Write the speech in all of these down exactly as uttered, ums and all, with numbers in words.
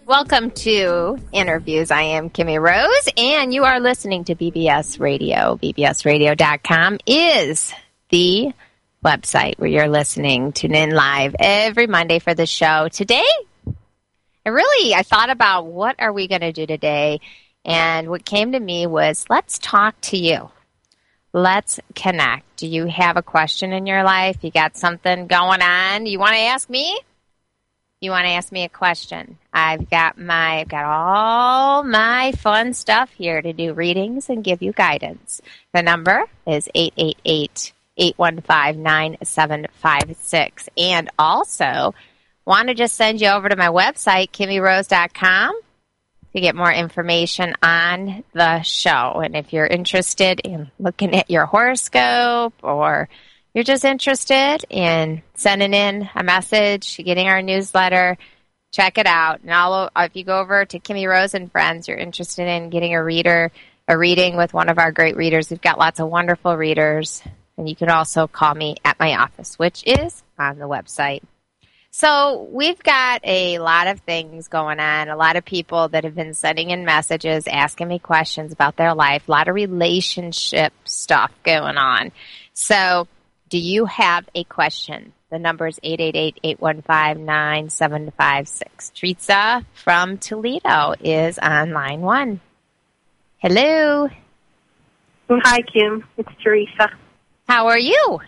Welcome to Interviews. I am Kimmy Rose, and you are listening to B B S Radio. B B S radio dot com is the website where you're listening. Tune in live every Monday for the show. Today, I really, I thought about what are we going to do today, and what came to me was, let's talk to you. Let's connect. Do you have a question in your life? You got something going on? You want to ask me? You want to ask me a question? I've got my, I've got all my fun stuff here to do readings and give you guidance. The number is eight eight eight, eight one five, nine seven five six. And also, want to just send you over to my website, kimmy rose dot com, to get more information on the show. And if you're interested in looking at your horoscope, or you're just interested in sending in a message, getting our newsletter, check it out. And I'll, if you go over to Kimmy Rose and Friends, you're interested in getting a reader, a reading with one of our great readers. We've got lots of wonderful readers. And you can also call me at my office, which is on the website. So we've got a lot of things going on, a lot of people that have been sending in messages, asking me questions about their life, a lot of relationship stuff going on. So do you have a question? The number is eight eight eight, eight one five, nine seven five six. Teresa from Toledo is on line one. Hello. Hi, Kim. It's Teresa. How are you?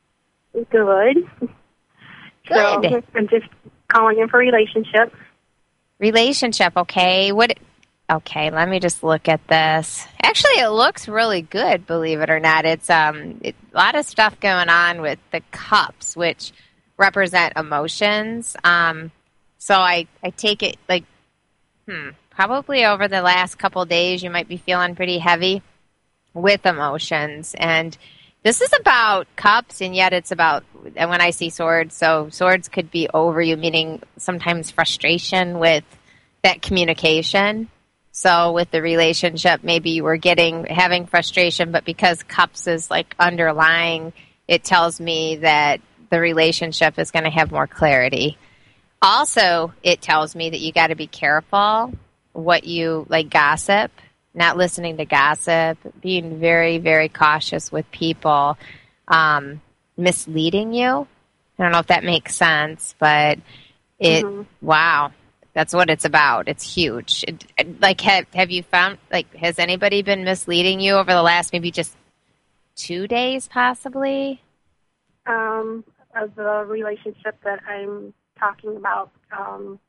Good. Good. So I'm just calling in for relationship. Relationship, okay. What? Okay, let me just look at this. Actually, it looks really good, believe it or not. It's um, it, a lot of stuff going on with the cups, which represent emotions. Um, so I, I take it like, hmm, probably over the last couple of days, you might be feeling pretty heavy with emotions. And this is about cups, and yet it's about, and when I see swords, so swords could be over you, meaning sometimes frustration with that communication. So with the relationship, maybe you were getting, having frustration, but because cups is like underlying, it tells me that the relationship is going to have more clarity. Also, it tells me that you got to be careful what you, like gossip, not listening to gossip, being very, very cautious with people um, misleading you. I don't know if that makes sense, but it, mm-hmm. wow. That's what it's about. It's huge. It, like, have have you found, like, has anybody been misleading you over the last maybe just two days, possibly? Um, of the relationship that I'm talking about, um,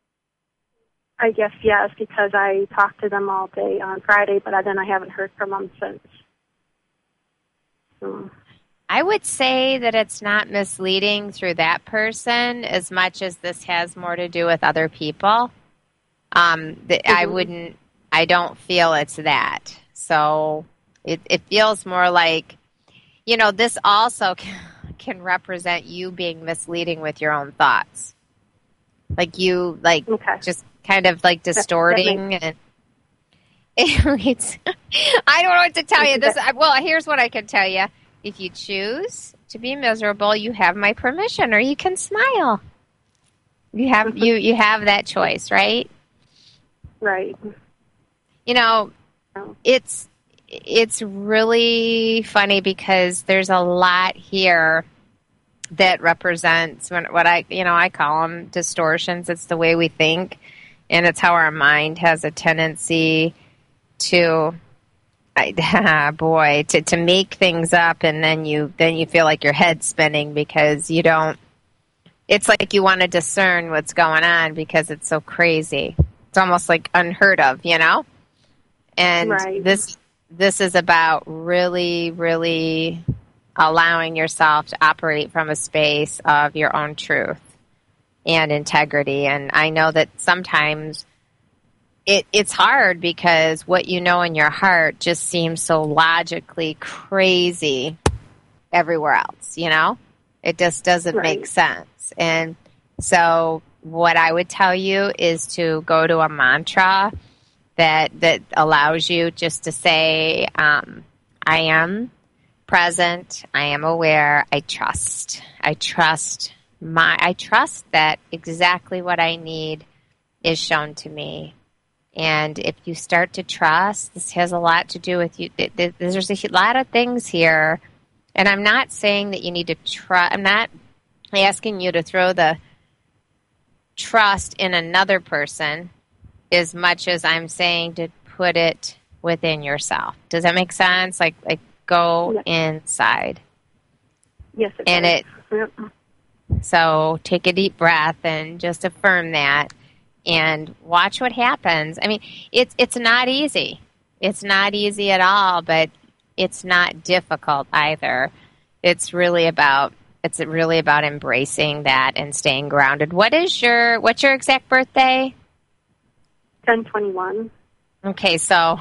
I guess yes, because I talked to them all day on Friday, but then I haven't heard from them since. So. I would say that it's not misleading through that person as much as this has more to do with other people. Um, the, mm-hmm. I wouldn't, I don't feel it's that. So it, it feels more like, you know, this also can, can represent you being misleading with your own thoughts. Like you, like, okay. just kind of like distorting. That, that and it's, I don't know what to tell you. This, well, here's what I can tell you. If you choose to be miserable, you have my permission, or you can smile. You have you you have that choice, right? Right. You know, it's it's really funny because there's a lot here that represents what I you know I call them distortions. It's the way we think, and it's how our mind has a tendency to. I, boy, to, to make things up, and then you then you feel like your head's spinning because you don't. It's like you want to discern what's going on because it's so crazy. It's almost like unheard of, you know. And right. this this is about really, really allowing yourself to operate from a space of your own truth and integrity. And I know that sometimes. It, it's hard because what you know in your heart just seems so logically crazy everywhere else, you know? It just doesn't right. make sense. And so what I would tell you is to go to a mantra that that allows you just to say, um, I am present, I am aware, I trust. I trust my I trust that exactly what I need is shown to me. And if you start to trust, this has a lot to do with you. There's a lot of things here. And I'm not saying that you need to trust. I'm not asking you to throw the trust in another person as much as I'm saying to put it within yourself. Does that make sense? Like, like go yes. inside. Yes, it and does. it. Yep. So take a deep breath and just affirm that, and watch what happens. I mean, it's it's not easy. It's not easy at all, but it's not difficult either. It's really about it's really about embracing that and staying grounded. What is your what's your exact birthday? ten twenty-one. Okay, so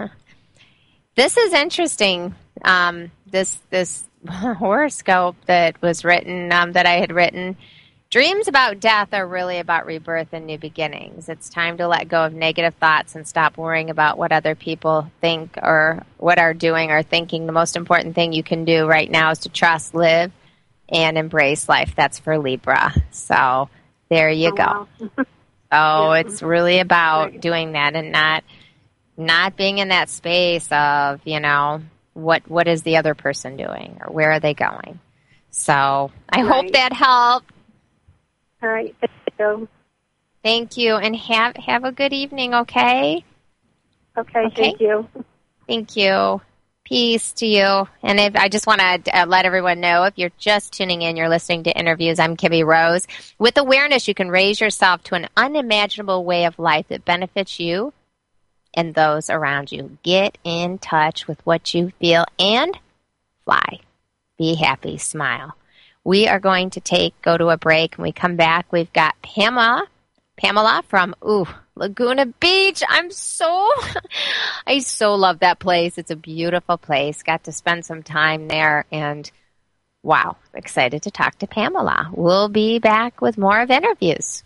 this is interesting. Um, this this horoscope that was written um, that I had written. Dreams about death are really about rebirth and new beginnings. It's time to let go of negative thoughts and stop worrying about what other people think or what are doing or thinking. The most important thing you can do right now is to trust, live, and embrace life. That's for Libra. So there you oh, go. Wow. So yeah. it's really about right. doing that and not not being in that space of, you know, what what is the other person doing or where are they going. So I right. hope that helped. All right. Thank you. Thank you, and have have a good evening, okay? Okay, okay? Thank you. Thank you. Peace to you. And if I just want to uh, let everyone know, if you're just tuning in, you're listening to Interviews, I'm Kimmy Rose. With awareness, you can raise yourself to an unimaginable way of life that benefits you and those around you. Get in touch with what you feel and fly. Be happy. Smile. We are going to take, go to a break. When we come back, we've got Pamela, Pamela from, ooh, Laguna Beach. I'm so, I so love that place. It's a beautiful place. Got to spend some time there, and wow, excited to talk to Pamela. We'll be back with more of Interviews.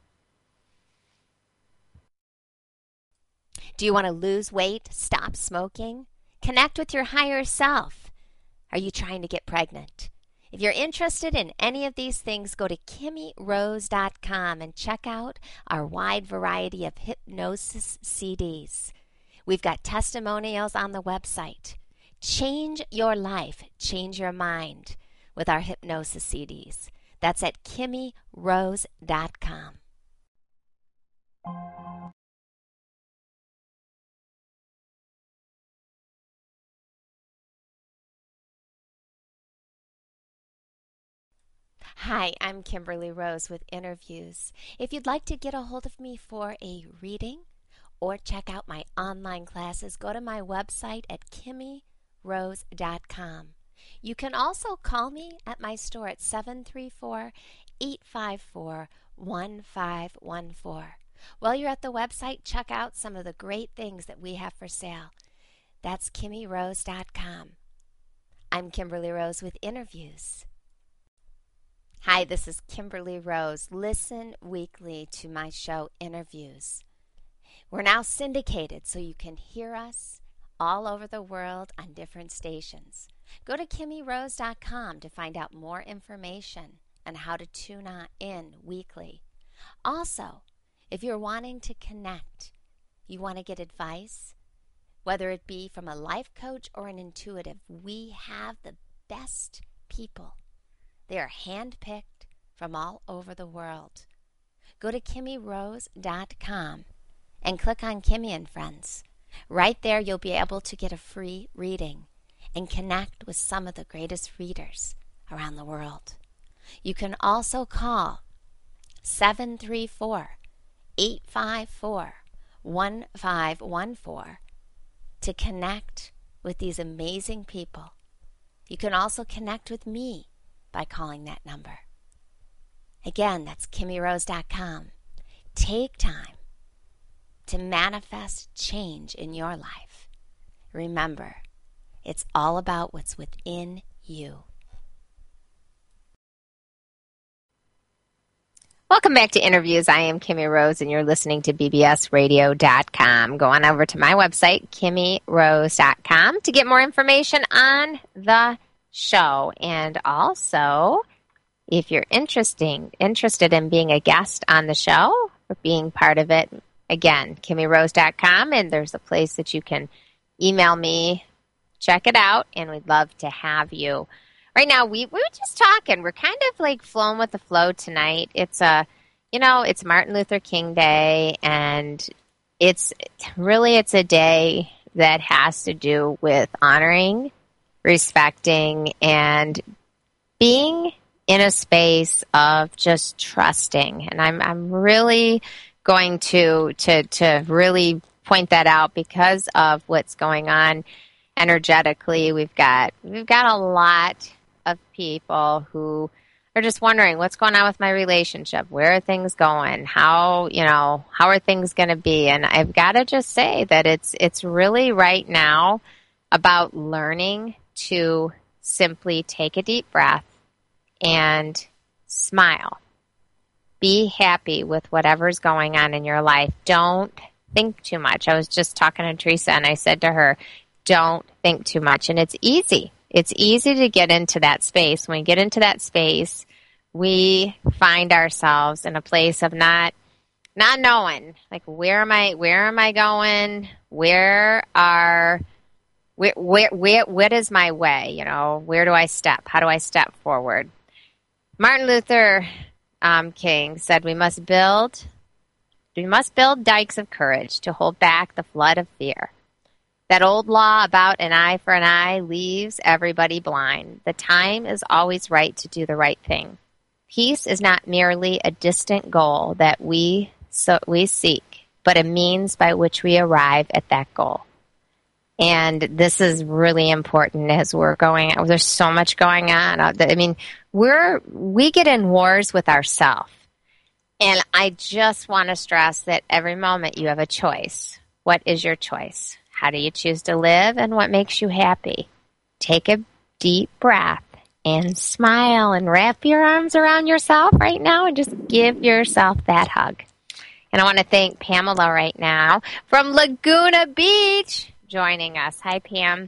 Do you want to lose weight, stop smoking, connect with your higher self? Are you trying to get pregnant? If you're interested in any of these things, go to Kimmy Rose dot com and check out our wide variety of hypnosis C Ds. We've got testimonials on the website. Change your life, change your mind with our hypnosis C Ds. That's at Kimmy Rose dot com. Hi, I'm Kimberly Rose with Interviews. If you'd like to get a hold of me for a reading or check out my online classes, go to my website at Kimmy Rose dot com. You can also call me at my store at seven three four, eight five four, one five one four. While you're at the website, check out some of the great things that we have for sale. That's Kimmy Rose dot com. I'm Kimberly Rose with Interviews. Hi, this is Kimberly Rose. Listen weekly to my show, Interviews. We're now syndicated, so you can hear us all over the world on different stations. Go to Kimmy Rose dot com to find out more information on how to tune in weekly. Also, if you're wanting to connect, you want to get advice, whether it be from a life coach or an intuitive, we have the best people. They are handpicked from all over the world. Go to Kimmy Rose dot com and click on Kimmy and Friends. Right there, you'll be able to get a free reading and connect with some of the greatest readers around the world. You can also call seven three four, eight five four, one five one four to connect with these amazing people. You can also connect with me by calling that number. Again, that's Kimmy Rose dot com. Take time to manifest change in your life. Remember, it's all about what's within you. Welcome back to Interviews. I am Kimmy Rose, and you're listening to B B S radio dot com. Go on over to my website, Kimmy Rose dot com, to get more information on the show. And also, if you're interesting, interested in being a guest on the show, for being part of it. Again, kimmy rose dot com, and there's a place that you can email me. Check it out, and we'd love to have you. Right now, we, we were just talking. We're kind of like flowing with the flow tonight. It's a, you know, it's Martin Luther King Day, and it's really, it's a day that has to do with honoring, respecting, and being in a space of just trusting. And I'm I'm really going to to to really point that out because of what's going on energetically. We've got we've got a lot of people who are just wondering what's going on with my relationship. Where are things going? How, you know, how are things going to be? And I've got to just say that it's it's really right now about learning to simply take a deep breath and smile. Be happy with whatever's going on in your life. Don't think too much. I was just talking to Teresa, and I said to her, don't think too much. And it's easy. It's easy to get into that space. When we get into that space, we find ourselves in a place of not not knowing, like, where am I where am I going? Where are where where, where what is my way? You know, where do I step? How do I step forward? Martin Luther um, King said we must build we must build dikes of courage to hold back the flood of fear. That old law about an eye for an eye leaves everybody blind. The time is always right to do the right thing. Peace is not merely a distant goal that we so we seek, but a means by which we arrive at that goal. And this is really important as we're going. There's so much going on. I mean, we're we get in wars with ourselves. And I just want to stress that every moment you have a choice. What is your choice? How do you choose to live, and what makes you happy? Take a deep breath and smile and wrap your arms around yourself right now and just give yourself that hug. And I want to thank Pamela right now from Laguna Beach joining us. Hi, Pam.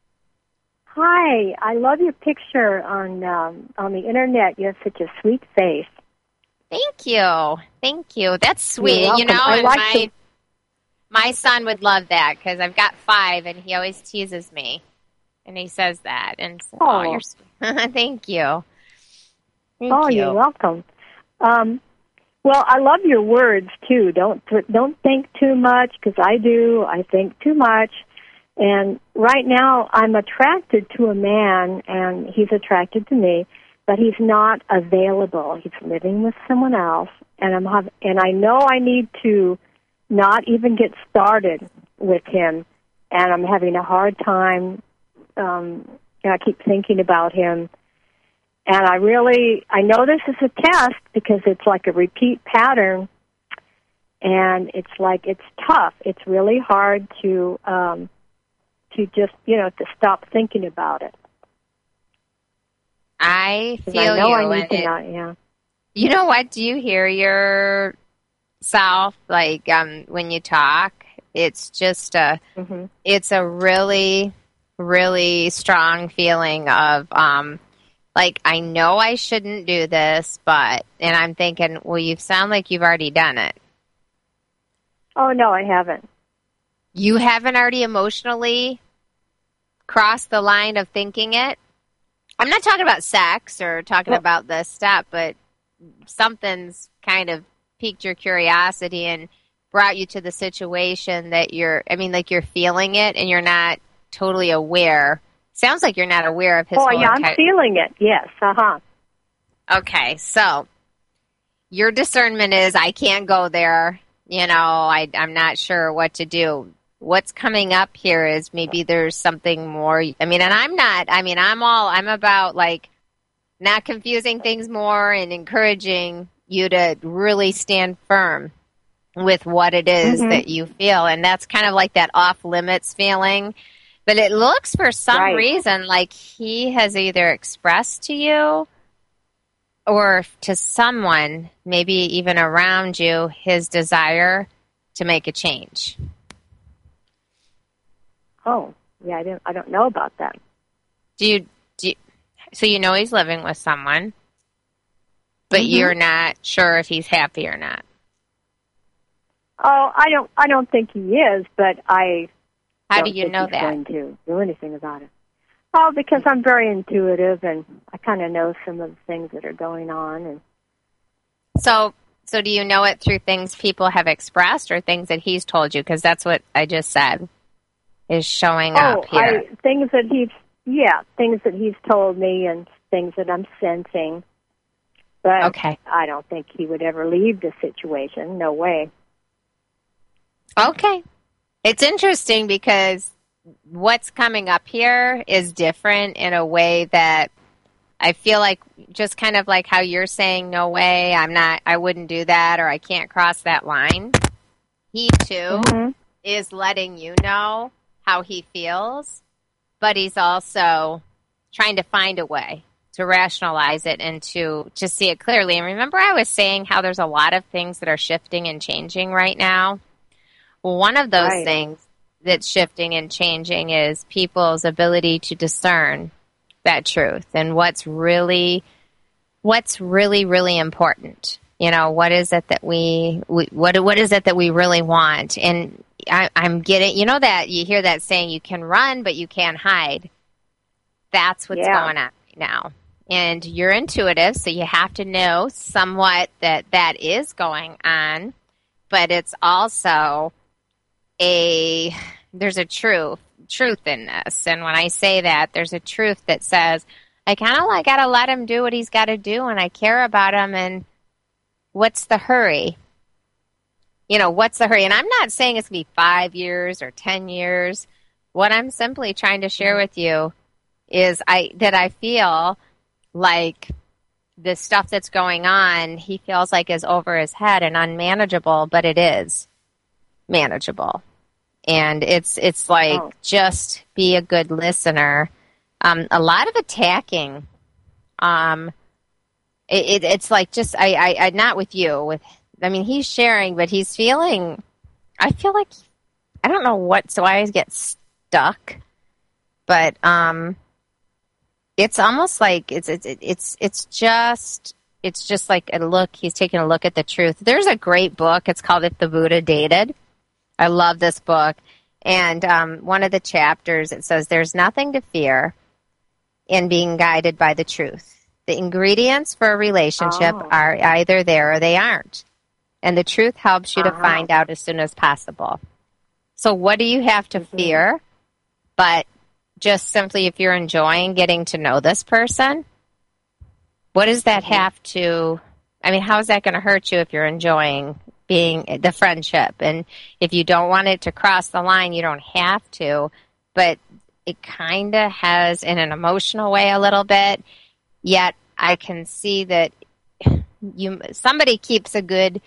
Hi. I love your picture on um, on the internet. You have such a sweet face. Thank you. Thank you. That's sweet. You know, I and like my... to- My son would love that because I've got five, and he always teases me, and he says that. And so, oh, you're sweet. Thank you. Thank oh, you. You're welcome. Um, well, I love your words too. Don't don't think too much, because I do. I think too much, and right now I'm attracted to a man, and he's attracted to me, but he's not available. He's living with someone else, and I'm have, and I know I need to not even get started with him, and I'm having a hard time, um, and I keep thinking about him, and I really, I know this is a test because it's like a repeat pattern, and it's like, it's tough. It's really hard to, um, to just, you know, to stop thinking about it. I feel I know you. I need and to it, not, yeah. You know what? Do you hear your self, like, um, when you talk? It's just a, mm-hmm. it's a really, really strong feeling of, um, like, I know I shouldn't do this, but, and I'm thinking, well, you sound like you've already done it. Oh, no, I haven't. You haven't already emotionally crossed the line of thinking it? I'm not talking about sex or talking well, about this step, but something's kind of piqued your curiosity and brought you to the situation that you're, I mean, like, you're feeling it and you're not totally aware. Sounds like you're not aware of his Oh, whole yeah, entire- I'm feeling it, yes, uh-huh. Okay, so your discernment is, I can't go there, you know, I, I'm not sure what to do. What's coming up here is maybe there's something more, I mean, and I'm not, I mean, I'm all, I'm about, like, not confusing things more and encouraging you to really stand firm with what it is mm-hmm. that you feel. And that's kind of like that off limits feeling. But it looks for some right. reason like he has either expressed to you or to someone, maybe even around you, his desire to make a change. Oh, yeah, I don't, I don't know about that. Do you, do you, so you know he's living with someone, but mm-hmm. you're not sure if he's happy or not. Oh, I don't. I don't think he is, but I. How don't do you think know he's that? Going to do anything about it. Oh, because I'm very intuitive, and I kind of know some of the things that are going on. And So, so do you know it through things people have expressed or things that he's told you? Because that's what I just said is showing oh, up here. I, things that he's yeah, things that he's told me, and things that I'm sensing. But Okay. I don't think he would ever leave the situation. No way. Okay. It's interesting because what's coming up here is different in a way that I feel like just kind of like how you're saying, no way, I'm not, I wouldn't do that, or I can't cross that line. He too Mm-hmm. is letting you know how he feels, but he's also trying to find a way to rationalize it and to, to see it clearly. And remember I was saying how there's a lot of things that are shifting and changing right now? Well, one of those Right. things that's shifting and changing is people's ability to discern that truth and what's really, what's really, really important. You know, what is it that we, we what what is it that we really want? And I, I'm getting, you know that you hear that saying, you can run, but you can't hide. That's what's Yeah. going on right now. And you're intuitive, so you have to know somewhat that that is going on, but it's also a, there's a truth, truth in this. And when I say that, there's a truth that says, I kind of like got to let him do what he's got to do, and I care about him, and what's the hurry? You know, what's the hurry? And I'm not saying it's going to be five years or ten years. What I'm simply trying to share with you is I that I feel like the stuff that's going on, he feels like is over his head and unmanageable, but it is manageable. And it's it's like, Oh. just be a good listener. Um, a lot of attacking. Um, it, it, it's like just I, I I not with you. With I mean, he's sharing, but he's feeling. I feel like I don't know what. So I always get stuck. But um, it's almost like it's it's it's it's just it's just like a look. He's taking a look at the truth. There's a great book. It's called If the Buddha Dated. I love this book. And um, one of the chapters, it says, there's nothing to fear in being guided by the truth. The ingredients for a relationship Oh. are either there or they aren't. And the truth helps you to Uh-huh. find out as soon as possible. So what do you have to fear? But just simply if you're enjoying getting to know this person, what does that have to, I mean, how is that going to hurt you if you're enjoying being the friendship? And if you don't want it to cross the line, you don't have to, but it kind of has in an emotional way a little bit, yet I can see that you somebody keeps a good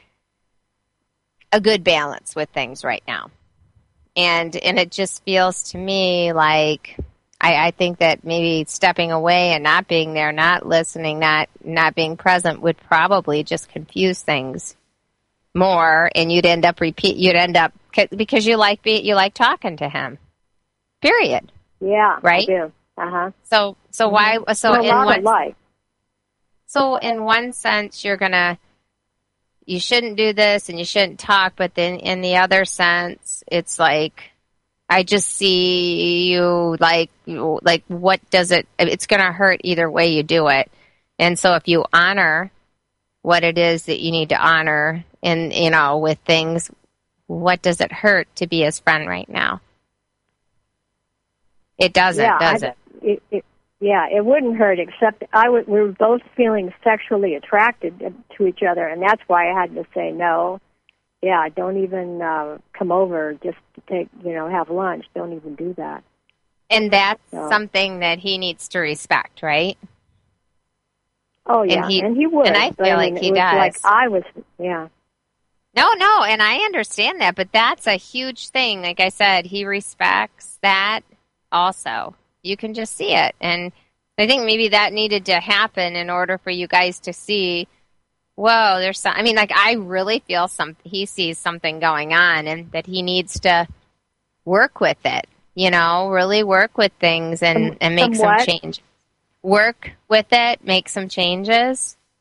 a good balance with things right now. And and it just feels to me like I, I think that maybe stepping away and not being there, not listening, not not being present would probably just confuse things more, and you'd end up repeat. You'd end up because you like be you like talking to him. Period. Yeah, Right? I do. Uh huh. So so why so We're a in lot one alike. so in one sense you're gonna you shouldn't do this and you shouldn't talk, but then in the other sense it's like I just see you like like what does it? It's gonna hurt either way you do it, and so if you honor what it is that you need to honor. And, you know, with things, what does it hurt to be his friend right now? It doesn't, yeah, does I, it? it, it? Yeah, it wouldn't hurt, except I would, we were both feeling sexually attracted to each other, and that's why I had to say no. Yeah, don't even uh, come over just to take, you know, have lunch. Don't even do that. And that's So. something that he needs to respect, right? Oh, yeah, And he- and he would. and I but, feel I mean, like it he was does. like I was, yeah. No, no, and I understand that, but that's a huge thing. Like I said, he respects that also. You can just see it. And I think maybe that needed to happen in order for you guys to see, whoa, there's some, I mean, like I really feel some, he sees something going on and that he needs to work with it, you know, really work with things and, Some- and make some some what? change. Work with it, make some changes.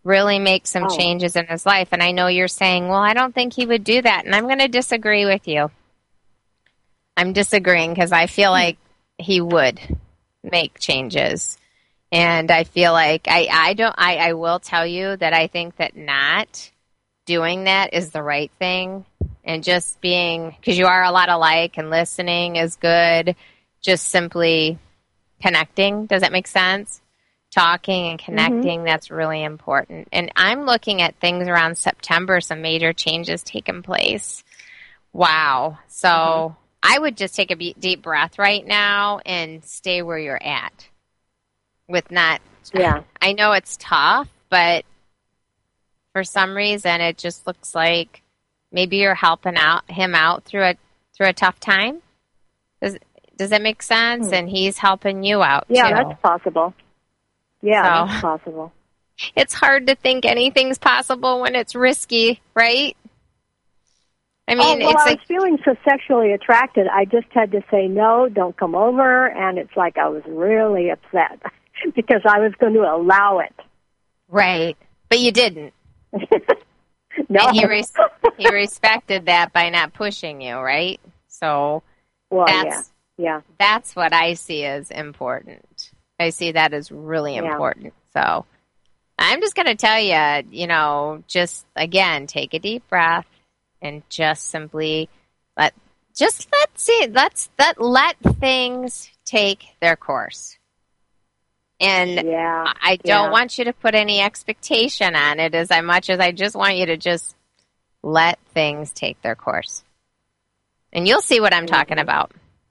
really make some Oh. changes in his life. And I know you're saying, well, I don't think he would do that. And I'm going to disagree with you. I'm disagreeing because I feel like he would make changes. And I feel like I, I don't, I, I will tell you that I think that not doing that is the right thing. And just being, because you are a lot alike and listening is good, just simply connecting. Does that make sense? Talking and connecting, mm-hmm. that's really important. And I'm looking at things around September, some major changes taking place. Wow. So mm-hmm. I would just take a deep breath right now and stay where you're at. With not, yeah. I know it's tough, but for some reason it just looks like maybe you're helping out him out through a through a tough time. Does does that make sense? Hmm. And he's helping you out yeah, too. Yeah, that's possible. Yeah, so, that's possible. It's hard to think anything's possible when it's risky, right? I mean, oh, well, it's I like, was feeling so sexually attracted, I just had to say no, don't come over, and it's like I was really upset because I was going to allow it. Right, but you didn't. No. And he, res- he respected that by not pushing you, right? So well, that's, yeah. yeah. that's what I see as important. I see that as really yeah. important. So I'm just going to tell you, you know, just, again, take a deep breath and just simply let, just let's see, let's, let, let things take their course. And yeah, I don't yeah. want you to put any expectation on it as much as I just want you to just let things take their course. And you'll see what I'm mm-hmm. talking about.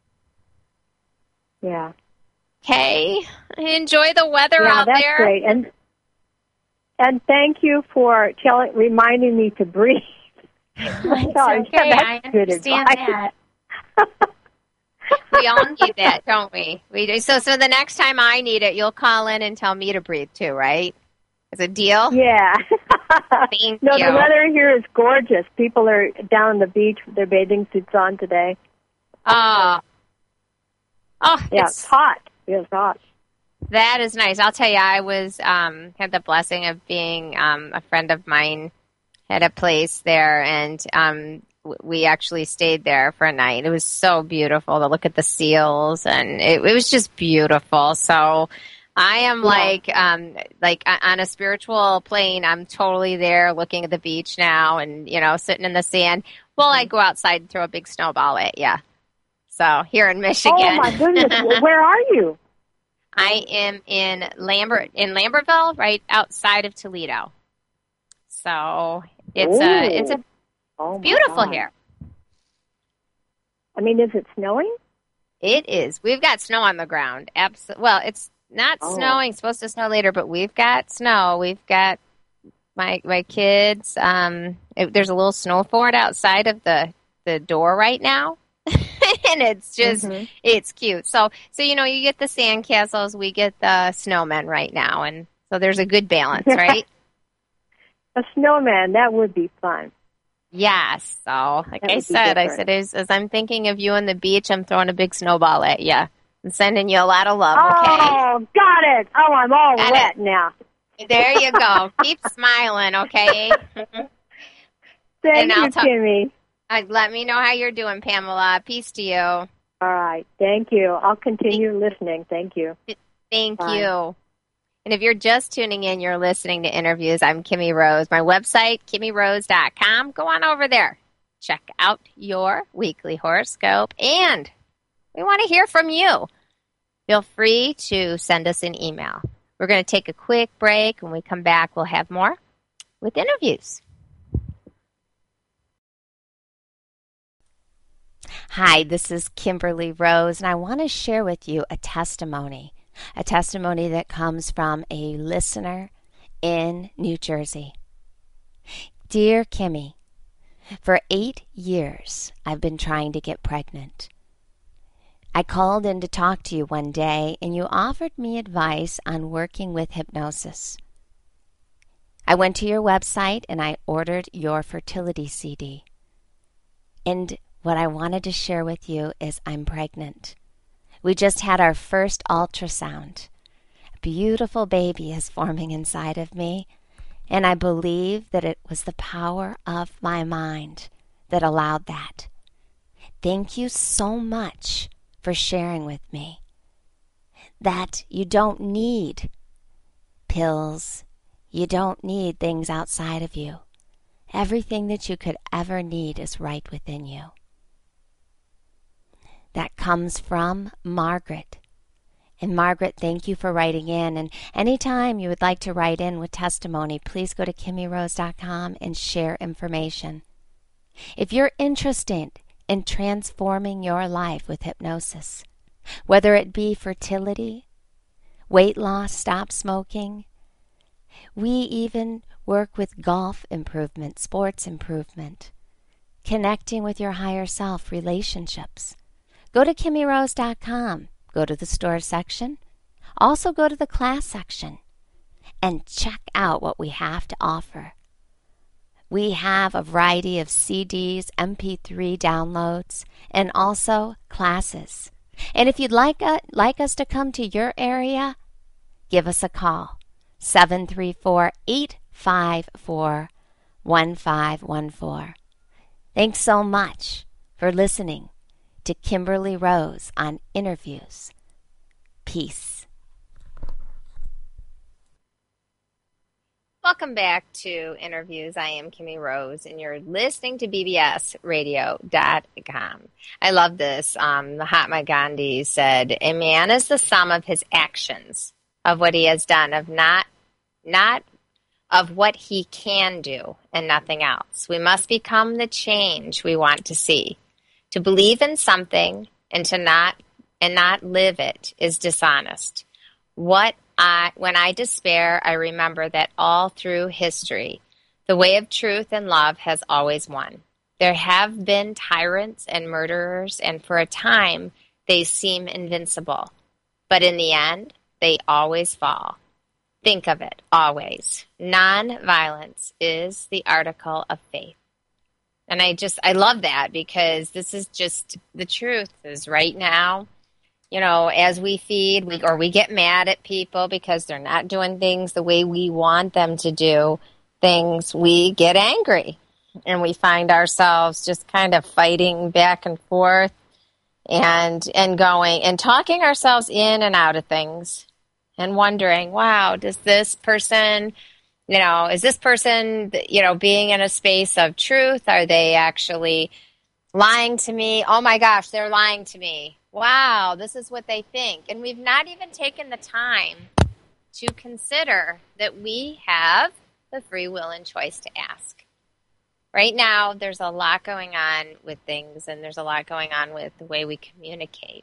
Yeah. Okay. Enjoy the weather yeah, out that's there. Great. And and thank you for telling, reminding me to breathe. It's oh, okay. yeah, that's I good understand advice. that. We all need that, don't we? We do. So, so the next time I need it, you'll call in and tell me to breathe too, right? Is it a deal? Yeah. Thank no, you. the weather here is gorgeous. People are down on the beach with their bathing suits on today. Oh. Oh, yeah, it's, it's hot. It's hot. That is nice. I'll tell you, I was um, had the blessing of being um, a friend of mine had a place there, and um, we actually stayed there for a night. It was so beautiful to look at the seals, and it, it was just beautiful. So I am yeah. like, um, like on a spiritual plane, I'm totally there looking at the beach now and, you know, sitting in the sand. Well, I go outside and throw a big snowball at you. So here in Michigan. Oh, my goodness. Where are you? I am in Lambert, in Lambertville, right outside of Toledo. So it's Ooh. a, it's a, Oh, beautiful God. here. I mean, is it snowing? It is. We've got snow on the ground. Abs- well, it's not oh. snowing. It's supposed to snow later, but we've got snow. We've got my my kids. Um, it, there's a little snow fort outside of the, the door right now. And it's just, mm-hmm. it's cute. So, so, you know, you get the sandcastles, we get the snowmen right now. And so there's a good balance, right? A snowman, that would be fun. Yes. So, like that I said, I said, as, as I'm thinking of you on the beach, I'm throwing a big snowball at you. I'm sending you a lot of love, okay? Oh, got it. Oh, I'm all got wet it. now. There you go. Keep smiling, okay? Thank you, ta- Kimmy. Uh, let me know how you're doing, Pamela. Peace to you. All right. Thank you. I'll continue Thank- listening. Thank you. Thank Bye. you. And if you're just tuning in, you're listening to interviews. I'm Kimmy Rose. My website, kimmy rose dot com. Go on over there. Check out your weekly horoscope. And we want to hear from you. Feel free to send us an email. We're going to take a quick break. When we come back, we'll have more with interviews. Hi, this is Kimberly Rose, and I want to share with you a testimony, a testimony that comes from a listener in New Jersey. Dear Kimmy, for eight years I've been trying to get pregnant. I called in to talk to you one day, and you offered me advice on working with hypnosis. I went to your website, and I ordered your fertility C D. And what I wanted to share with you is I'm pregnant. We just had our first ultrasound. A beautiful baby is forming inside of me, And I believe that it was the power of my mind that allowed that. Thank you so much for sharing with me that you don't need pills. You don't need things outside of you. Everything that you could ever need is right within you. That comes from Margaret. And Margaret, thank you for writing in. And anytime you would like to write in with testimony, please go to kimmy rose dot com and share information. If you're interested in transforming your life with hypnosis, whether it be fertility, weight loss, stop smoking, we even work with golf improvement, sports improvement, connecting with your higher self, relationships. Go to kimmy rose dot com. Go to the store section. Also go to the class section and check out what we have to offer. We have a variety of C Ds, M P three downloads, and also classes. And if you'd like, uh, like us to come to your area, give us a call, seven three four, eight five four, one five one four. Thanks so much for listening to Kimberly Rose on Interviews. Peace. Welcome back to Interviews. I am Kimmy Rose, and you're listening to B B S radio dot com. I love this. Um, Mahatma Gandhi said, "A man is the sum of his actions, of what he has done, of not, not of what he can do, and nothing else. We must become the change we want to see. To believe in something and to not and not live it is dishonest. What I, when I despair, I remember that all through history, the way of truth and love has always won. There have been tyrants and murderers, and for a time they seem invincible. But in the end, they always fall. Think of it, always. Non-violence is the article of faith." And I just, I love that, because this is just the truth. Is right now, you know, as we feed, we or we get mad at people because they're not doing things the way we want them to do things, we get angry. And we find ourselves just kind of fighting back and forth and and going and talking ourselves in and out of things and wondering, wow, does this person... You know, is this person, you know, being in a space of truth? Are they actually lying to me? Oh, my gosh, they're lying to me. Wow, this is what they think. And we've not even taken the time to consider that we have the free will and choice to ask. Right now, there's a lot going on with things, and there's a lot going on with the way we communicate.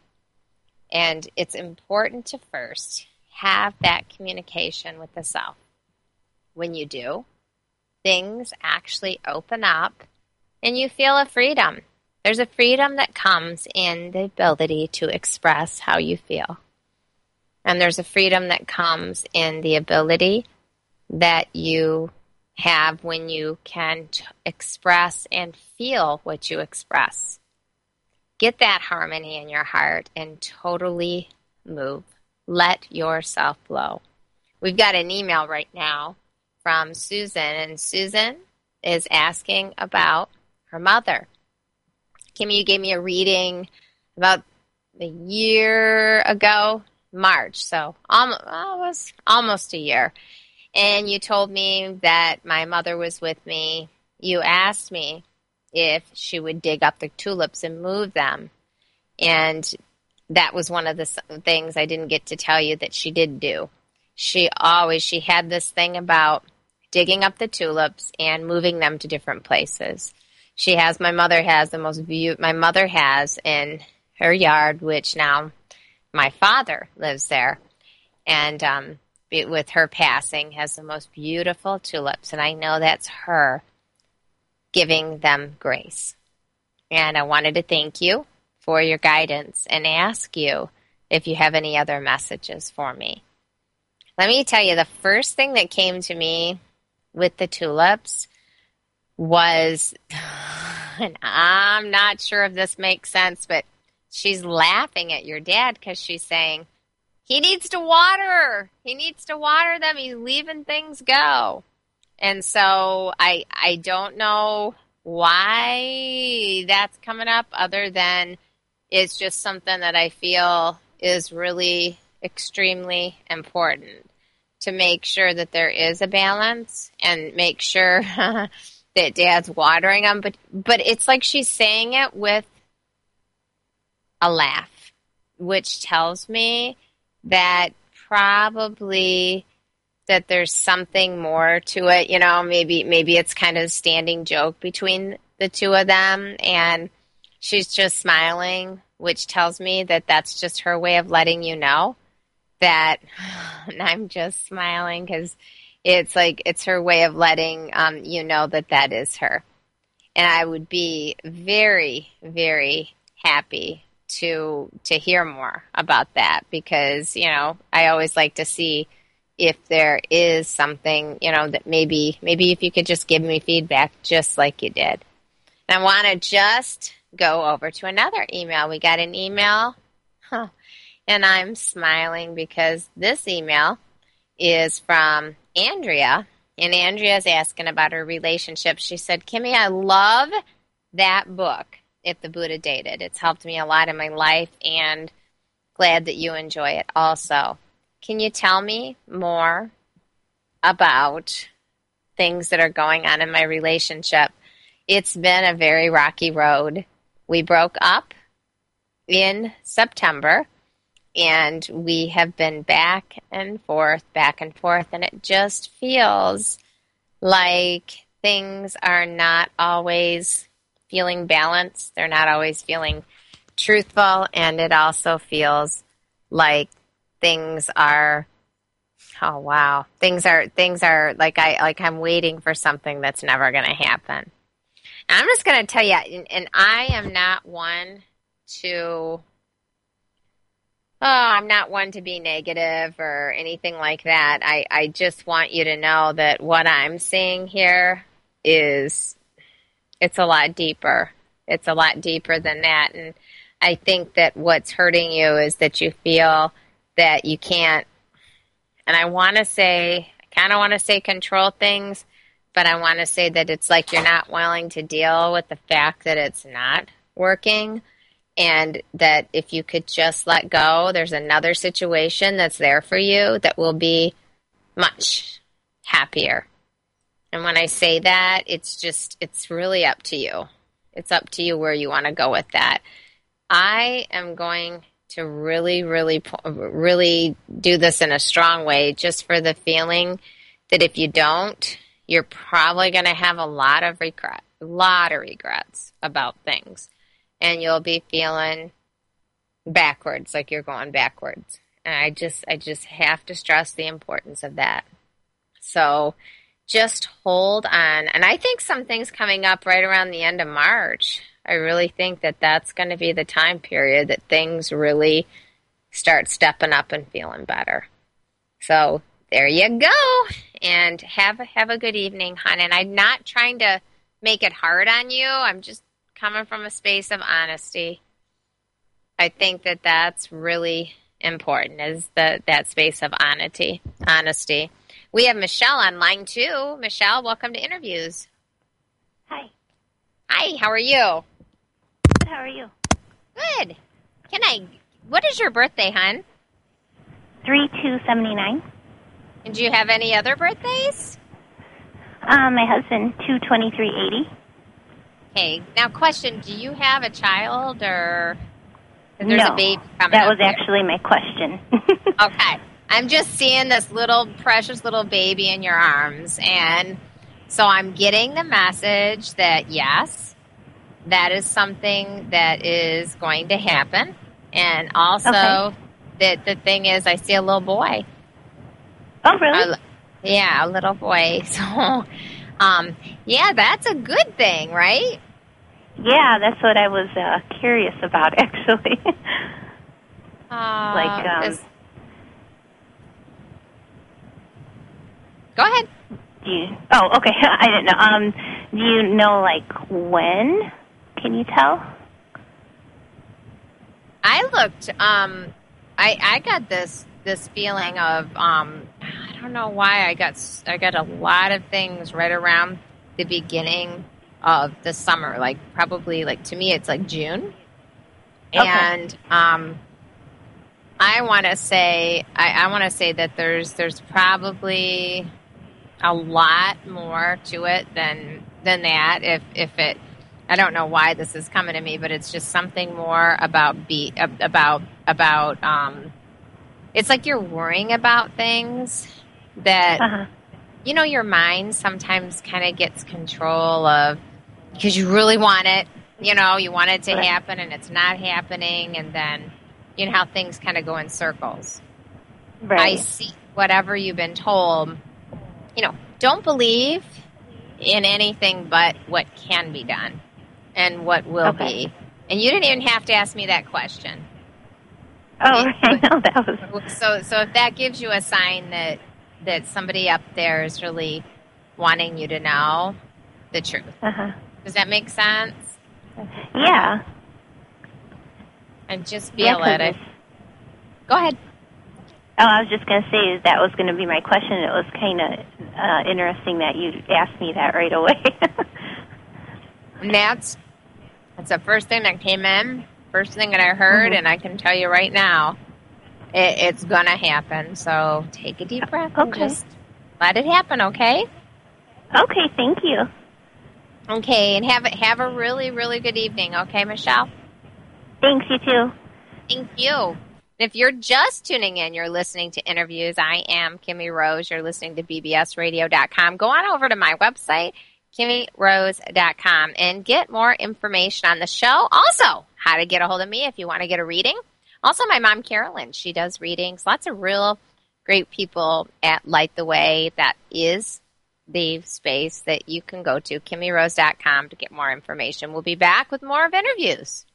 And it's important to first have that communication with the self. When you do, things actually open up and you feel a freedom. There's a freedom that comes in the ability to express how you feel. And there's a freedom that comes in the ability that you have when you can t- express and feel what you express. Get that harmony in your heart and totally move. Let yourself flow. We've got an email right now from Susan, and Susan is asking about her mother. Kimmy, you gave me a reading about a year ago, March, so almost, almost, almost a year. And you told me that my mother was with me. You asked me if she would dig up the tulips and move them. And that was one of the things I didn't get to tell you that she did do. She always, she had this thing about digging up the tulips and moving them to different places. She has, my mother has the most view, my mother has in her yard, which now my father lives there. And um, with her passing, has the most beautiful tulips. And I know that's her giving them grace. And I wanted to thank you for your guidance and ask you if you have any other messages for me. Let me tell you, the first thing that came to me with the tulips was, and I'm not sure if this makes sense, but she's laughing at your dad because she's saying, he needs to water. He needs to water them. He's leaving things go. And so I I don't know why that's coming up other than it's just something that I feel is really extremely important to make sure that there is a balance and make sure that Dad's watering them. But, but it's like she's saying it with a laugh, which tells me that probably that there's something more to it. You know, maybe maybe it's kind of a standing joke between the two of them, and she's just smiling, which tells me that that's just her way of letting you know that, and I'm just smiling because it's like it's her way of letting um, you know that that is her. And I would be very, very happy to to hear more about that because, you know, I always like to see if there is something, you know, that maybe maybe if you could just give me feedback just like you did. And I want to just go over to another email. We got an email, huh, and I'm smiling because this email is from Andrea, and Andrea is asking about her relationship. She said, Kimmy, I love that book, If the Buddha Dated. It's helped me a lot in my life, and glad that you enjoy it also. Can you tell me more about things that are going on in my relationship? It's been a very rocky road. We broke up in September, and we have been back and forth, back and forth, and it just feels like things are not always feeling balanced. They're not always feeling truthful, and it also feels like things are, oh wow, things are things are like I like I'm waiting for something that's never going to happen. And I'm just going to tell you, and, and I am not one to, oh, I'm not one to be negative or anything like that. I, I just want you to know that what I'm seeing here is, it's a lot deeper. It's a lot deeper than that. And I think that what's hurting you is that you feel that you can't, and I want to say, I kind of want to say control things, but I want to say that it's like you're not willing to deal with the fact that it's not working, and that if you could just let go, there's another situation that's there for you that will be much happier. And when I say that, it's just, it's really up to you. It's up to you where you want to go with that. I am going to really, really, really do this in a strong way, just for the feeling that if you don't, you're probably going to have a lot of regret, a lot of regrets about things. And you'll be feeling backwards, like you're going backwards. And I just, I just have to stress the importance of that. So just hold on. And I think something's coming up right around the end of March. I really think that that's going to be the time period that things really start stepping up and feeling better. So there you go. And have, have a good evening, hon. And I'm not trying to make it hard on you. I'm just coming from a space of honesty. I think that that's really important, is the, that space of honesty. Honesty. We have Michelle on line two. Michelle, welcome to Interviews. Hi. Hi, how are you? Good, how are you? Good. Can I, what is your birthday, hon? three two seventy-nine. And do you have any other birthdays? Um, my husband, two twenty-three eighty. Okay. Now, question, do you have a child, or there's no, a baby coming that up was here? actually my question. Okay. I'm just seeing this little, precious little baby in your arms, and so I'm getting the message that, yes, that is something that is going to happen, and also okay. that the thing is, I see a little boy. Oh, really? A, yeah, a little boy. So, um, yeah, that's a good thing, right? Yeah, that's what I was uh, curious about, actually. Uh, like, um, this... Go ahead. Do you? Oh, okay. I didn't know. Um, do you know, like, when? Can you tell? I looked. Um, I I got this this feeling of um, I don't don't know why I got I got a lot of things right around the beginning of the summer, like probably like to me it's like June. Okay. And um, I want to say I, I want to say that there's there's probably a lot more to it than than that. If if it, I don't know why this is coming to me, but it's just something more about be about about. Um, it's like you're worrying about things that uh-huh. you know your mind sometimes kind of gets control of because you really want it. You know, you want it to right. happen, and it's not happening, and then you know how things kind of go in circles. Right. I see whatever you've been told. You know, don't believe in anything but what can be done and what will okay. be. And you didn't even have to ask me that question. Oh, I know that was. So, so if that gives you a sign that that somebody up there is really wanting you to know the truth, uh-huh. does that make sense? Yeah. And just feel yeah, it. I, go ahead. Oh, I was just going to say that was going to be my question. It was kind of uh, interesting that you asked me that right away. And that's, that's the first thing that came in, first thing that I heard, mm-hmm. and I can tell you right now, it, it's going to happen. So take a deep breath and okay. just let it happen, okay? Okay, thank you. Okay, and have, have a really, really good evening, okay, Michelle? Thanks, you too. Thank you. If you're just tuning in, you're listening to Interviews. I am Kimmy Rose. You're listening to B B S radio dot com. Go on over to my website, Kimmy Rose dot com, and get more information on the show. Also, how to get a hold of me if you want to get a reading. Also, my mom, Carolyn, she does readings. Lots of real great people at Light the Way. That is the space that you can go to, Kimmy Rose dot com, to get more information. We'll be back with more of Interviews.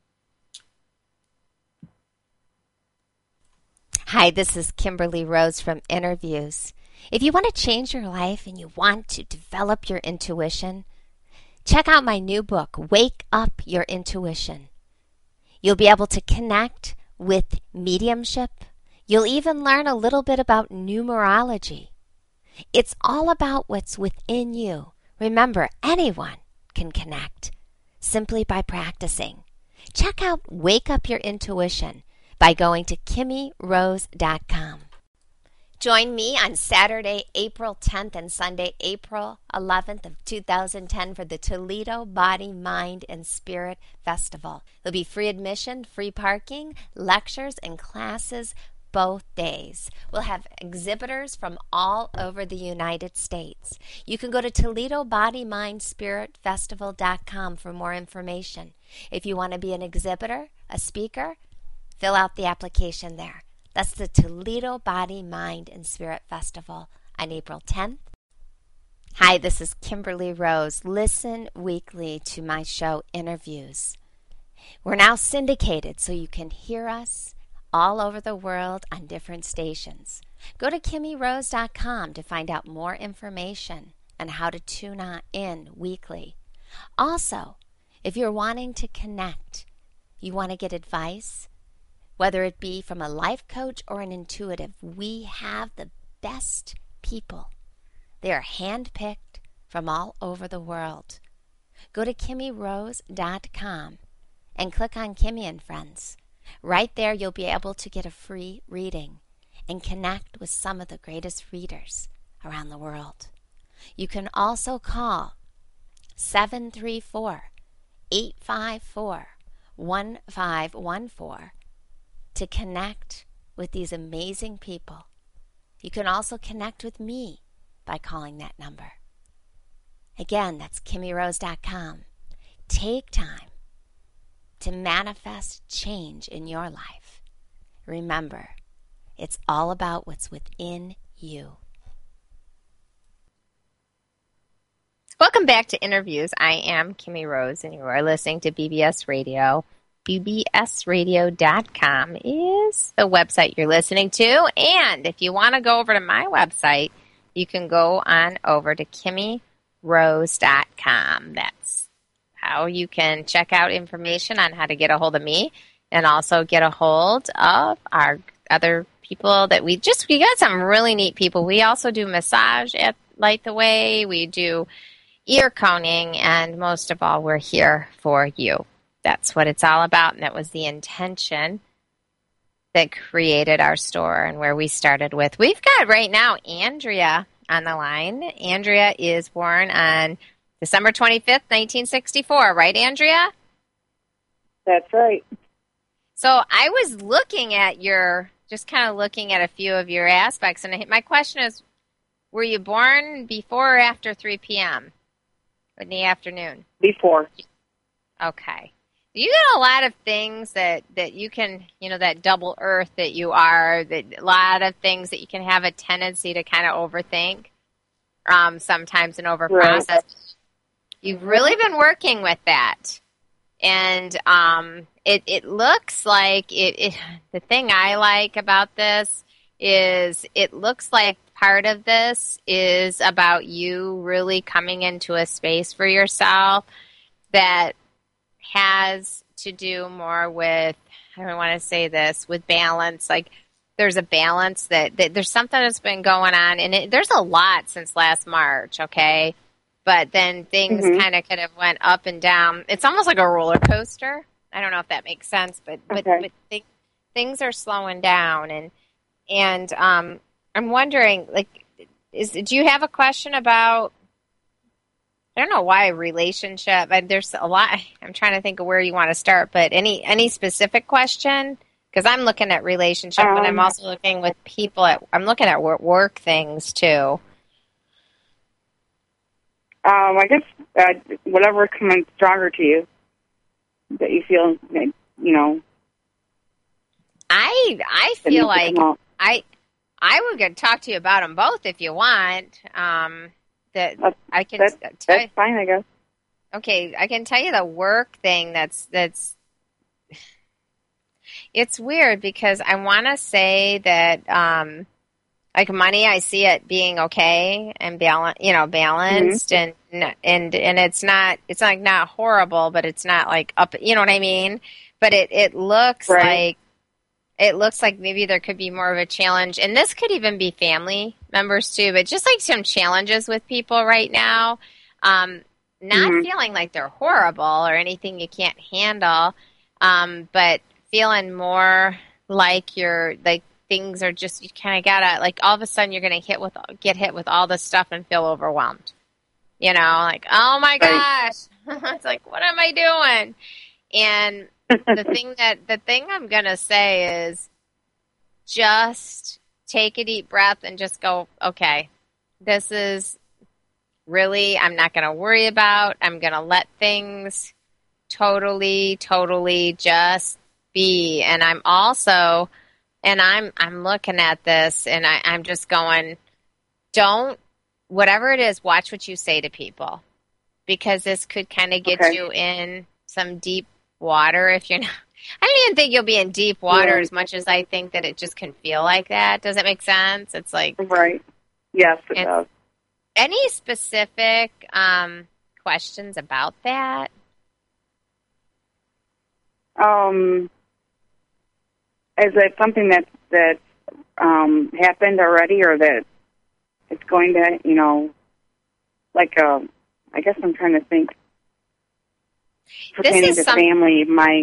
Hi, this is Kimberly Rose from Interviews. If you want to change your life and you want to develop your intuition, check out my new book, Wake Up Your Intuition. You'll be able to connect with mediumship. You'll even learn a little bit about numerology. It's all about what's within you. Remember, anyone can connect simply by practicing. Check out Wake Up Your Intuition by going to Kimmy Rose dot com. Join me on Saturday, April tenth and Sunday, April eleventh of two thousand ten for the Toledo Body, Mind, and Spirit Festival. There'll be free admission, free parking, lectures, and classes both days. We'll have exhibitors from all over the United States. You can go to Toledo Body, Mind, Spirit Festival dot com for more information. If you want to be an exhibitor, a speaker, fill out the application there. That's the Toledo Body, Mind, and Spirit Festival on April tenth. Hi, this is Kimberly Rose. Listen weekly to my show, Interviews. We're now syndicated, so you can hear us all over the world on different stations. Go to Kimmy Rose dot com to find out more information on how to tune in weekly. Also, if you're wanting to connect, you want to get advice, whether it be from a life coach or an intuitive, we have the best people. They are handpicked from all over the world. Go to Kimmy Rose dot com and click on Kimmy and Friends. Right there, you'll be able to get a free reading and connect with some of the greatest readers around the world. You can also call seven three four, eight five four, one five one four to connect with these amazing people. You can also connect with me by calling that number. Again, that's Kimmy Rose dot com. Take time to manifest change in your life. Remember, it's all about what's within you. Welcome back to Interviews. I am Kimmy Rose, and you are listening to B B S Radio. B B S radio dot com is the website you're listening to. And if you want to go over to my website, you can go on over to Kimmy Rose dot com. That's how you can check out information on how to get a hold of me and also get a hold of our other people that we just, we got some really neat people. We also do massage at Light the Way. We do ear coning, and most of all, we're here for you. That's what it's all about, and that was the intention that created our store and where we started with. We've got right now Andrea on the line. Andrea is born on December twenty-fifth, nineteen sixty-four, right, Andrea? That's right. So I was looking at your, just kind of looking at a few of your aspects, and my question is, were you born before or after three p.m.? In the afternoon? Before. Okay. You got a lot of things that, that you can, you know, that double earth that you are, that a lot of things that you can have a tendency to kind of overthink um, sometimes and overprocess. Right. You've really been working with that. And um, it, it looks like, it, it. the thing I like about this is it looks like part of this is about you really coming into a space for yourself that has to do more with, I don't want to say this, with balance. Like there's a balance that, that there's something that's been going on, and it, there's a lot since last March, okay? But then things mm-hmm. kind of kind of went up and down. It's almost like a roller coaster. I don't know if that makes sense, but but, okay. but th- things are slowing down, and and um. I'm wondering, like, is do you have a question about, I don't know why relationship, I, there's a lot, I'm trying to think of where you want to start, but any any specific question? Because I'm looking at relationship, um, but I'm also looking with people, at, I'm looking at work, work things, too. Um, I guess uh, whatever comes stronger to you, that you feel, you know. I I feel like, I... I would get talk to you about them both if you want. Um, that that's, I can. That's, tell that's you, fine, I guess. Okay, I can tell you the work thing. That's that's. It's weird because I want to say that, um, like money, I see it being okay and balance, you know, balanced, mm-hmm. and and and it's not. It's like not horrible, but it's not like up. You know what I mean? But it it looks right. like. It looks like maybe there could be more of a challenge, and this could even be family members too, but just like some challenges with people right now, um, not mm-hmm. feeling like they're horrible or anything you can't handle, um, but feeling more like you're, like things are just, you kind of gotta, like all of a sudden you're going to hit with, get hit with all this stuff and feel overwhelmed. You know, like, oh my gosh, it's like, what am I doing? And the thing that the thing I'm gonna say is just take a deep breath and just go, okay, this is really, I'm not gonna worry about. I'm gonna let things totally, totally just be. And I'm also, and I'm I'm looking at this, and I, I'm just going, don't, whatever it is, watch what you say to people, because this could kind of get okay. you in some deep water if you're not. I don't even think you'll be in deep water yeah. as much as I think that it just can feel like that. Does it make sense? It's like right. Yes, it does. Any specific um, questions about that? Um, is it something that that um, happened already, or that it's going to, you know, like a? I guess I'm trying to think. Pertaining to some... family, my...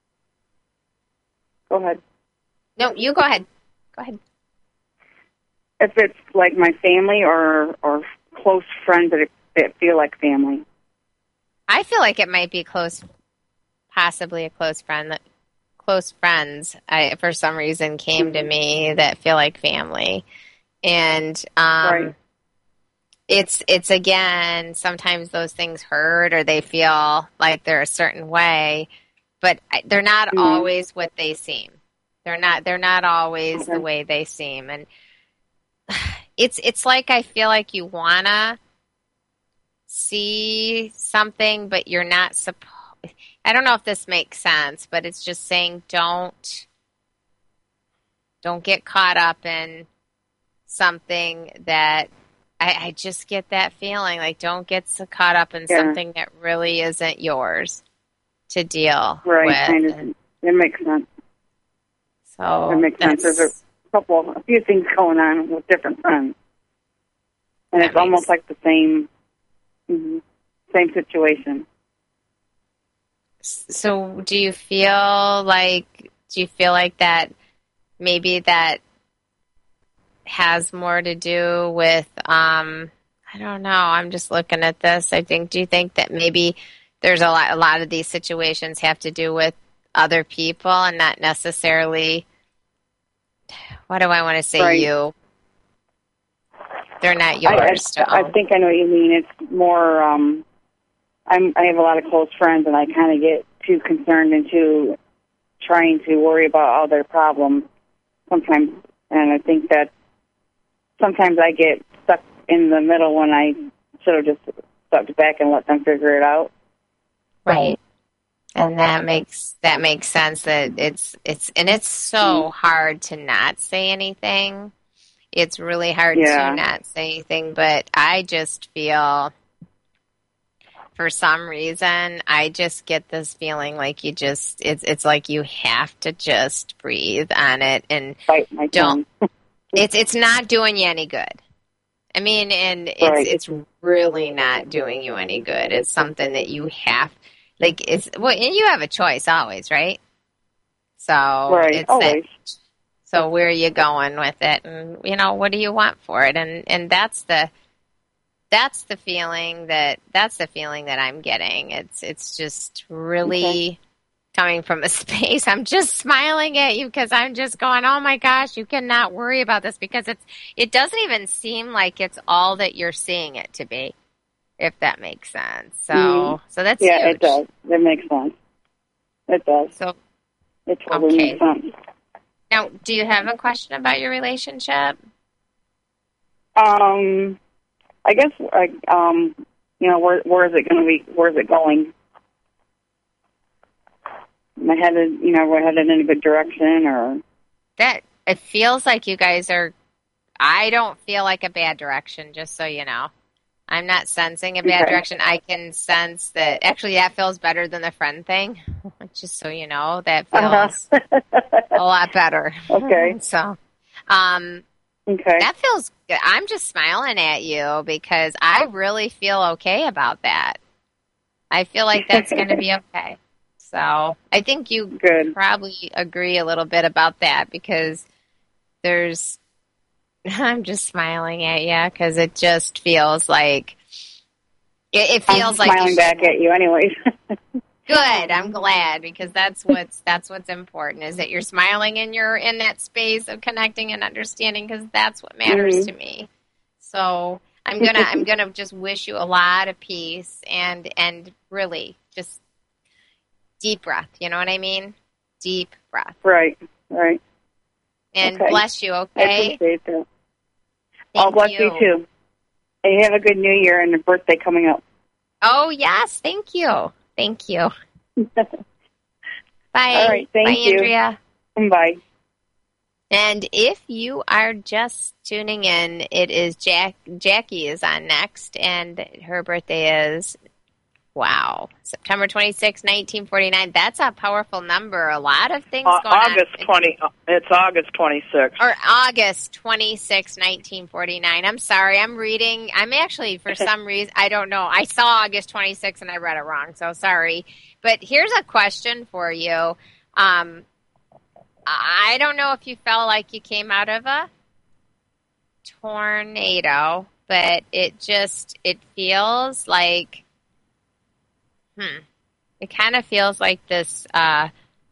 Go ahead. No, you go ahead. Go ahead. If it's like my family or or close friends that, that feel like family. I feel like it might be close, possibly a close friend. That close friends, I, for some reason, came mm-hmm. to me that feel like family. And... Um, right. It's, it's again, sometimes those things hurt or they feel like they're a certain way, but they're not mm-hmm. always what they seem. They're not, they're not always okay. the way they seem. And it's, it's like, I feel like you wanna see something, but you're not supposed, I don't know if this makes sense, but it's just saying don't, don't get caught up in something that, I, I just get that feeling, like don't get so caught up in yeah. something that really isn't yours to deal right. with. Right, it makes sense. So that makes sense. Is it couple, a few things going on with different friends, and That it's almost makes- like the same, mhm, same situation. So do you feel like, do you feel like that maybe that has more to do with, um, I don't know, I'm just looking at this. I think, do you think that maybe there's a lot, a lot of these situations have to do with other people and not necessarily, what do I want to say, Right. you? They're not I, yours to I, I own. think I know what you mean. It's more. Um, I'm, I have a lot of close friends, and I kind of get too concerned and too trying to worry about all their problems sometimes. And I think that sometimes I get stuck in the middle when I should have just stepped back and let them figure it out. Right. And that makes that makes sense that it's it's and it's so hard to not say anything. It's really hard Yeah. to not say anything, but I just feel for some reason I just get this feeling like you just it's it's like you have to just breathe on it and Bite my don't tongue. it's it's not doing you any good. I mean, and it's Right. it's really not doing you any good. It's something that you have, like, it's, well, and you have a choice always, right? So, Right, it's always. that, so where are you going with it? And, you know, what do you want for it? And, and that's the, that's the feeling that, that's the feeling that I'm getting. It's, it's just really Okay. coming from a space. I'm just smiling at you because I'm just going, oh my gosh, you cannot worry about this because it's, it doesn't even seem like it's all that you're seeing it to be, if that makes sense. So, Mhm. so that's Yeah, huge. it does. It makes sense. It does. So, It totally okay. makes sense. now, do you have a question about your relationship? Um, I guess, like, um, you know, where where is it going to be? Where is it going? Am I headed, you know, we're headed in a good direction, or? That, it feels like you guys are, I don't feel like a bad direction, just so you know. I'm not sensing a bad Okay. direction. I can sense that, actually, that feels better than the friend thing, just so you know. That feels Uh-huh. a lot better. Okay. So, um, Okay. that feels good. I'm just smiling at you because I really feel okay about that. I feel like that's going to be okay. So I think you Good. probably agree a little bit about that because there's, I'm just smiling at you because it just feels like, it, it feels I'm like you smiling should- back at you anyways. Good. I'm glad because that's what's that's what's important is that you're smiling and you're in that space of connecting and understanding because that's what matters Mhm. to me. So I'm gonna I'm gonna just wish you a lot of peace and and really just deep breath. You know what I mean? Deep breath. Right, right. And Okay. bless you. I Okay. appreciate that. Thank I'll bless you. too. Hey, have a good New Year and a birthday coming up. Oh yes. Thank you. Thank you. Bye. All right, thank Bye, you. Andrea. Bye. And if you are just tuning in, it is Jack. Jackie is on next, and her birthday is, wow, September twenty-sixth, nineteen forty-nine. That's a powerful number. A lot of things Uh, going August on. twenty. It's August twenty-sixth. Or August twenty-sixth, nineteen forty-nine. I'm sorry, I'm reading. I'm actually, for some reason, I don't know. I saw August twenty-sixth and I read it wrong, so sorry. But here's a question for you. Um, I don't know if you felt like you came out of a tornado, but it just, it feels like, hmm, it kind of feels like this, uh,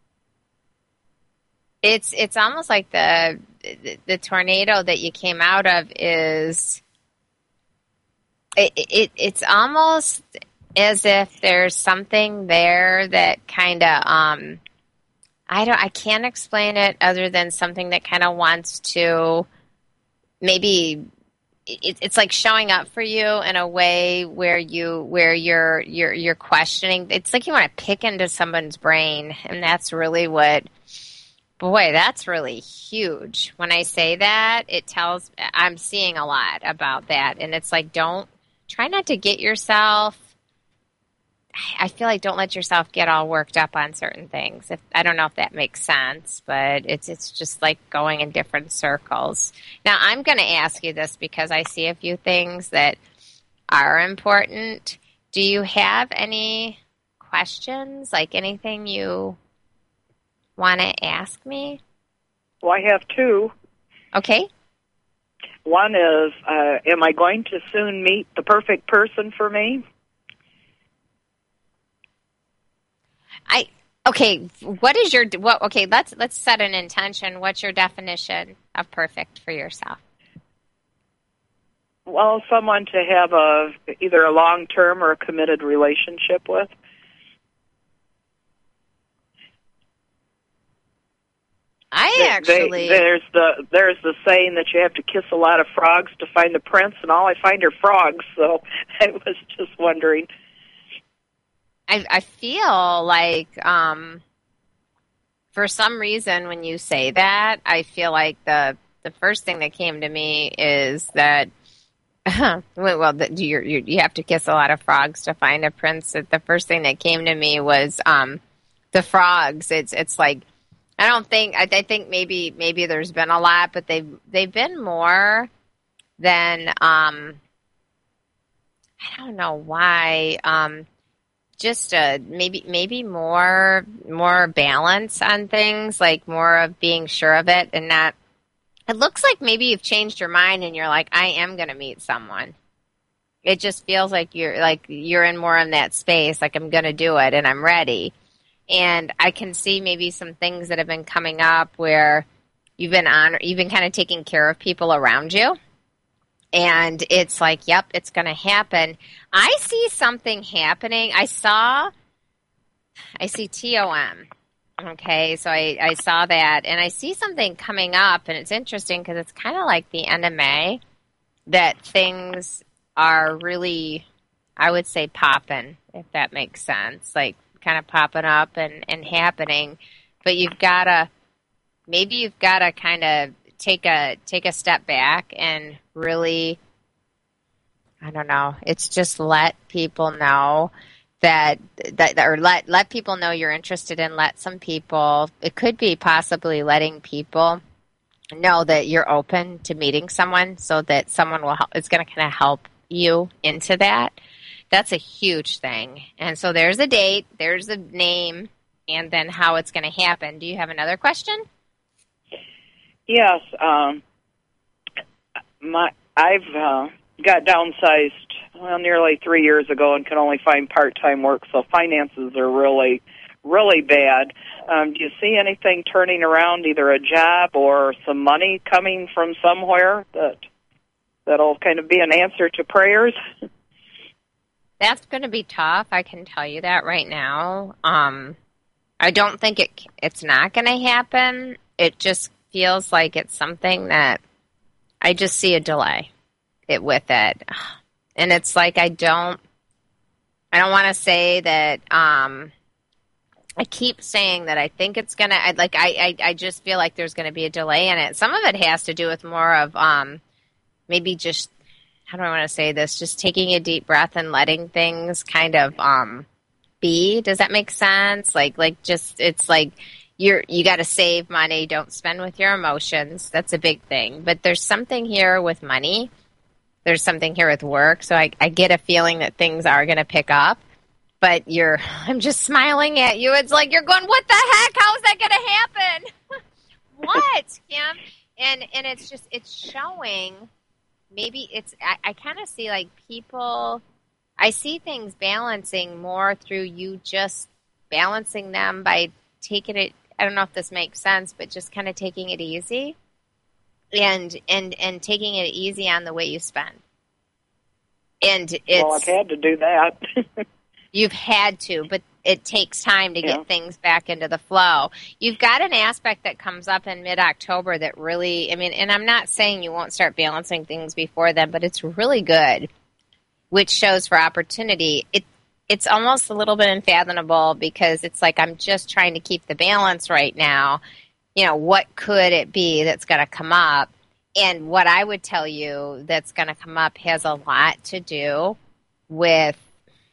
it's, it's almost like the, the, the tornado that you came out of is, it, it, it's almost as if there's something there that kind of, um, I don't, I can't explain it other than something that kind of wants to maybe, it, it's like showing up for you in a way where you, where you're, you're, you're questioning. It's like you want to pick into someone's brain, and that's really what, boy, that's really huge. When I say that, it tells, I'm seeing a lot about that, and it's like, don't, try not to get yourself I feel like don't let yourself get all worked up on certain things. If I don't know if that makes sense, but it's it's just like going in different circles. Now, I'm going to ask you this because I see a few things that are important. Do you have any questions, like anything you want to ask me? Well, I have two. Okay. One is, uh, am I going to soon meet the perfect person for me? I okay. What is your what? Okay, let's let's set an intention. What's your definition of perfect for yourself? Well, someone to have a either a long-term or a committed relationship with. I actually they, there's the there's the saying that you have to kiss a lot of frogs to find the prince, and all I find are frogs. So I was just wondering. I, I feel like, um, for some reason, when you say that, I feel like the the first thing that came to me is that, well, the, you you have to kiss a lot of frogs to find a prince. The first thing that came to me was um, the frogs. It's it's like I don't think I, I think maybe maybe there's been a lot, but they've they've been more than um, I don't know why. Um, Just uh, maybe maybe more more balance on things, like more of being sure of it and not. It looks like maybe you've changed your mind and you're like, I am going to meet someone. It just feels like you're like you're in more in that space, like I'm going to do it and I'm ready. And I can see maybe some things that have been coming up where you've been on, you've been kind of taking care of people around you. And it's like, yep, it's going to happen. I see something happening. I saw, I see T O M. Okay, so I, I saw that. And I see something coming up. And it's interesting because it's kind of like the end of May that things are really, I would say, popping, if that makes sense. Like kind of popping up and, and happening. But you've got to, maybe you've got to kind of take a take a step back and really, I don't know, it's just let people know that, that or let let people know you're interested in, let some people, it could be possibly letting people know that you're open to meeting someone so that someone will help, is going to kind of help you into that. That's a huge thing. And so there's a date, there's a name, and then how it's going to happen. Do you have another question? Yes, um, my I've uh, got downsized well nearly three years ago and can only find part-time work, so finances are really, really bad. Um, do you see anything turning around, either a job or some money coming from somewhere that that'll kind of be an answer to prayers? That's going to be tough. I can tell you that right now. Um, I don't think it it's not going to happen. It just feels like it's something that I just see a delay it with it. And it's like I don't I don't want to say that um I keep saying that I think it's gonna I like I, I, I just feel like there's gonna be a delay in it. Some of it has to do with more of um maybe just how do I want to say this? Just taking a deep breath and letting things kind of um be. Does that make sense? Like like just it's like You're, you got to save money. Don't spend with your emotions. That's a big thing. But there's something here with money. There's something here with work. So I, I get a feeling that things are going to pick up. But you're, I'm just smiling at you. It's like you're going, what the heck? How is that going to happen? What, Kim? And and it's just, it's showing. Maybe it's, I, I kind of see like people. I see things balancing more through you just balancing them by taking it. I don't know if this makes sense, but just kind of taking it easy and and and taking it easy on the way you spend. And it's, well, I've had to do that. You've had to, but it takes time to yeah. get things back into the flow. You've got an aspect that comes up in mid-October that really, I mean, and I'm not saying you won't start balancing things before then, but it's really good, which shows for opportunity. It It's almost a little bit unfathomable because it's like I'm just trying to keep the balance right now. You know, what could it be that's going to come up? And what I would tell you that's going to come up has a lot to do with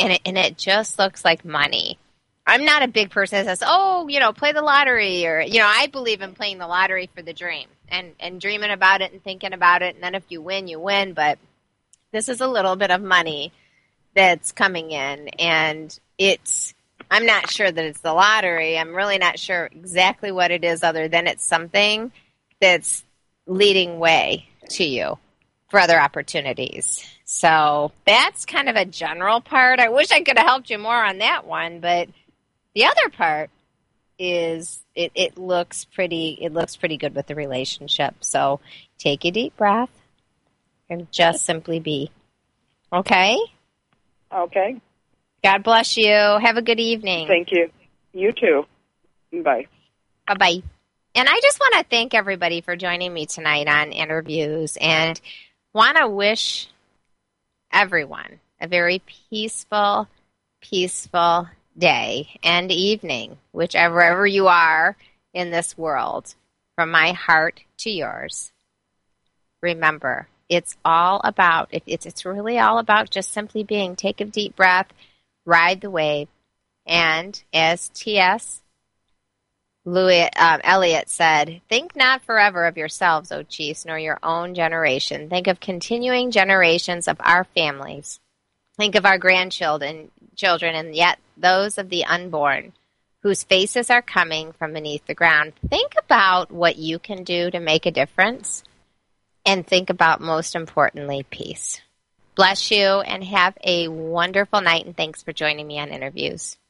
and it, and it just looks like money. I'm not a big person that says, oh, you know, play the lottery, or, you know, I believe in playing the lottery for the dream and, and dreaming about it and thinking about it. And then if you win, you win. But this is a little bit of money that's coming in, and it's, I'm not sure that it's the lottery. I'm really not sure exactly what it is, other than it's something that's leading way to you for other opportunities. So that's kind of a general part. I wish I could have helped you more on that one, but the other part is it, it looks pretty it looks pretty good with the relationship. So take a deep breath and just simply be. Okay? Okay. God bless you. Have a good evening. Thank you. You too. Bye. Bye-bye. And I just want to thank everybody for joining me tonight on Interviews, and want to wish everyone a very peaceful, peaceful day and evening, whichever you are in this world. From my heart to yours, remember, it's all about, it's, it's really all about just simply being. Take a deep breath, ride the wave, and as T S Louis, um, Eliot said, think not forever of yourselves, O chiefs, nor your own generation. Think of continuing generations of our families. Think of our grandchildren, children, and yet those of the unborn, whose faces are coming from beneath the ground. Think about what you can do to make a difference, and think about, most importantly, peace. Bless you, and have a wonderful night, and thanks for joining me on Interviews.